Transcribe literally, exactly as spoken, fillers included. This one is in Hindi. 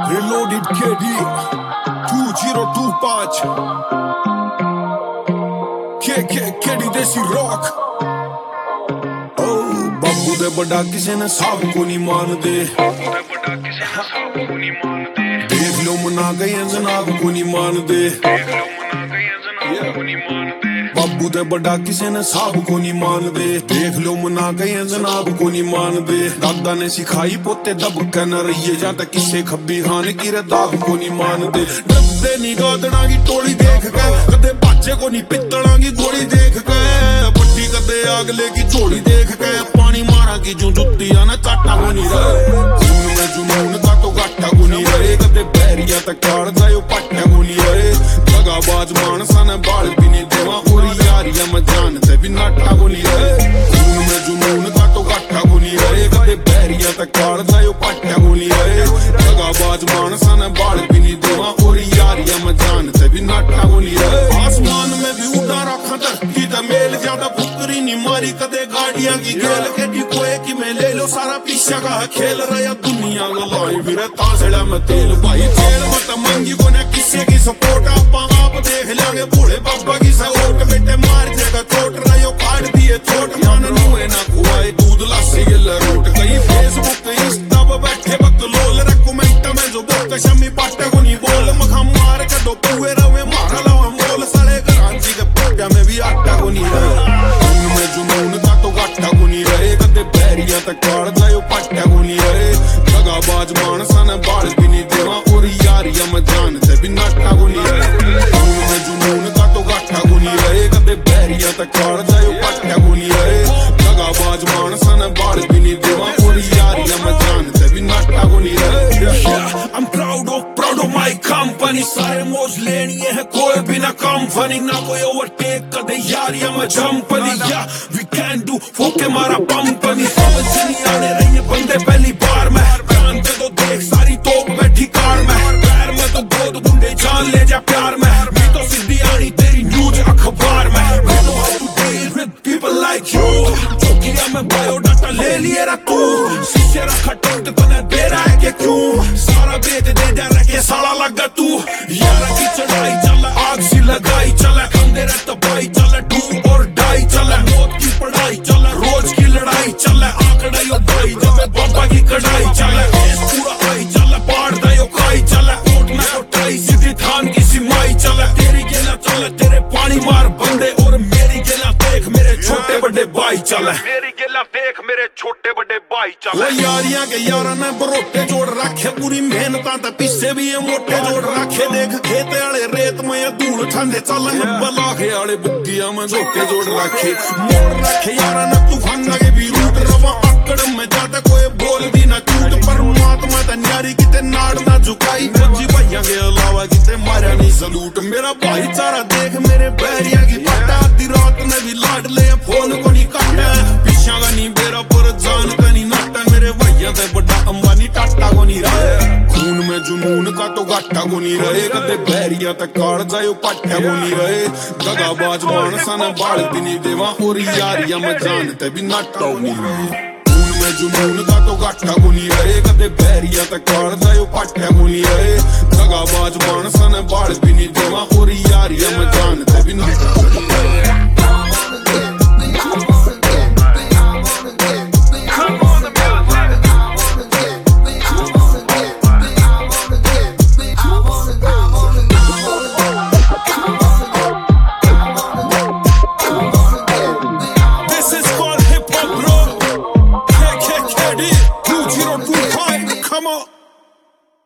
Reloaded K D two zero two five K K K D desi rock. ओ बाबू दे बड़ा किसी ने साहब को नहीं मानते, देख लो मना गए जनाब को नहीं मानते। बाबू दे बड़ा किसी ने साहब को नहीं मानते, देख लो मना गए जनाब को नहीं मानते। दादा ने सिखाई पोते दब के न रहिए जाता किसे खब्बी खान की दाग को नहीं मानते। डबदे नी गादड़ा की टोली देख के कदे बाचे को नहीं पित्तड़ा की गोली देख के, बड्डी कदे अगले की जोड़ी देख के, पानी मारा की जो जुत्तियां ना चाटा को नहीं रहे। खून में जुनून का तो गाटा को नहीं रहे, कदे बैरिया तक काट जायो पट्टा को नहीं रहे। दगाबाज मानसा ने बाल भी नहीं देवा और यारियां मैं जानते भी नाटा को नहीं रहे। खून में जुनून का तो गाटा को नहीं रहे, कदे बैरिया तक काट जायो पट्टा को नहीं रहे। दगाबाज मानसा ने बाल भी नहीं देवा और यारियां मैं जानते भी नाटा को नहीं रहे। आसमान में भी उड़ा रखा धरती ते मेल ज्यादा फुकरी नहीं मारी कदे गाड़ियां की गेल के डिकोए की मैं ले लो सारा पीछा का खेल रहा दुनिया लाई फिर ताजड़ा में तेल भाई तेल मत मंगी को ना किसी की सपोर्ट आप आप देख लेंगे बूढ़े बाबा की सपोर्ट बेटे मार देगा चोट रहा काट दिए चोट मान नुए ना खुआए दूध लासी गिल रोट कहीं फेसबुक इंस्टा पर बैठे वक्त लोल रेकमेंट में जो बोल शमी पाटे को नहीं बोल मखा मार के दो पुए रवे मारा लावा मोल सारे घरांची के पोटिया में भी आटा को नहीं रहे। खून में जुनून का तो गाटा को नहीं रहे, कदे बैरिया तक काट जायो पट्टा को नहीं रहे। दगाबाज मानसा ने बाल भी नहीं देवा और यारियां मैं जानते भी नाटा को नहीं रहे। खून में जुनून का तो गाटा को नहीं रहे, कदे बैरिया तक काट जायो पट्टा को नहीं रहे। दगाबाज मानसा ने बाल भी नहीं देवा और यारियां मैं जानते भी नाटा को नहीं रहे। I'm proud of proud of my company, सारे मौज लेनी है कोई भी ना कंपनी ना कोई ओवरटेक कदे यारियां मैं जंपनी या we can do फोके मारा पंपनी। समझ नहीं आने रही बंदे पहली बार में जानते तो देख सारी तोप बैठी कार में पैर में तो गोद गुंडे जान ले जा प्यार में मैं तो सीधी आनी तेरी न्यूज अखबार में। I know how to deal with people like you, चौकिया में बायोडाटा ले लिए रा तू शीशे रखा टोट तने दे रहा है कि क्यों सारा बेच दे जा रहा के साला लगा तू यारा की चढ़ाई चला आग सी लगाई चला कंधे रे तबाई चला डू और डाई चला मौत की पढ़ाई चला रोज की लड़ाई चला आंकड़ा यो दाई जब बाबा की कढ़ाई चला पूरा आई चला पाड़ दयो खाई चला ओट में उठाई सीधी धान की सिमाई चला तेरी गेला चला तेरे पानी मार बंदे और मेरी गेला देख मेरे छोटे बड़े भाई चला मेरी गेला देख मेरे छोटे बड़े भाई चला। यारियां के यारा ने बरोटे जोड़ रखे पूरी मेहनत ते पीछे भी ये मोटे जोड़ रखे देख खेते आले रेत में धूल ठंडे चलन बलाखे आले बुग्गिया में झोटे जोड़ रखे मोड़ रखे यारा ने तूफान के भी रूट रवा आकड़ में जाता कोई बोल भी ना झूठ परमात्मा ते न्यारी किते नाड़ ना झुकाई जी भैया के अलावा किते मारा नहीं सलूट। मेरा भाईचारा देख मेरे बैरिया की पट्टा आधी रात ने भी लाड ले फोन को नहीं काटा पीछा का नहीं बेरा पर जान का नहीं नाटा मेरे भैया ते बड़ा अंबानी टाटा को नहीं रहे। खून में जुनून का तो गाटा को नहीं रहे, कदे बैरिया तक काट जायो पट्टा को नहीं रहे। दगाबाज मानसा ने बाल भी नहीं देवा और यारियां मैं जानते भी नाटा को नहीं रहे। खून में जुनून का तो गाटा को नहीं रहे, कदे बैरिया तक काट जायो पट्टा को नहीं रहे। दगाबाज मानसा ने बाल भी नहीं देवा और यारियां मैं जानते